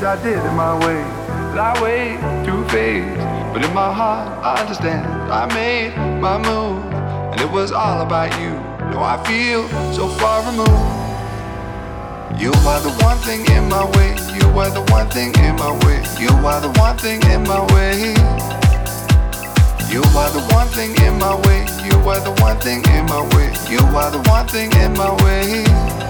least I did it my way. But I wait to phase, but in my heart I understand. I made my move, and it was all about you. No, I feel so far removed. You are the one thing in my way. You are the one thing in my way. You are the one thing in my way. You are the one thing in my way. You are the one thing in my way. You are the one thing in my way.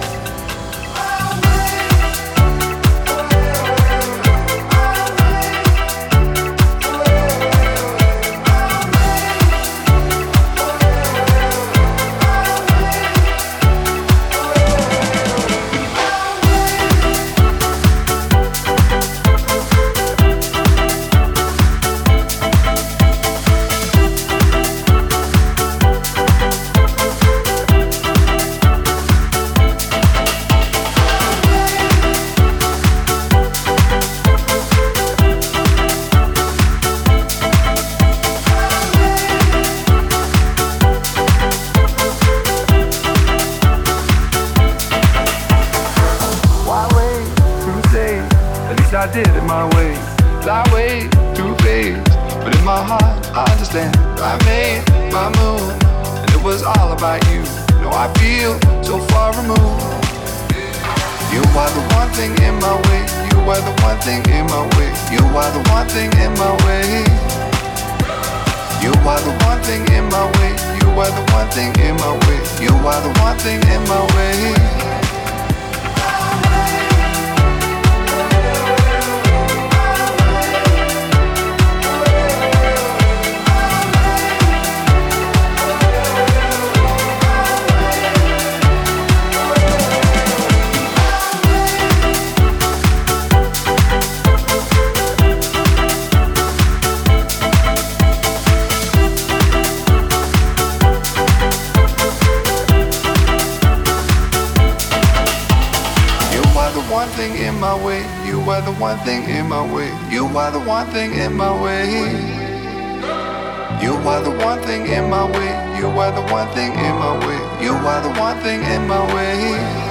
I did it my way. I wait to phase, but in my heart I understand. I made my move, and it was all about you. No, I feel so far removed. You are the one thing in my way. You are the one thing in my way. You are the one thing in my way. You are the one thing in my way. You are the one thing in my way. You are the one thing in my way. One thing in my way, you are the one thing in my way. You are the one thing in my way. You are the one thing in my way. You are the one thing in my way. You are the one thing in my way.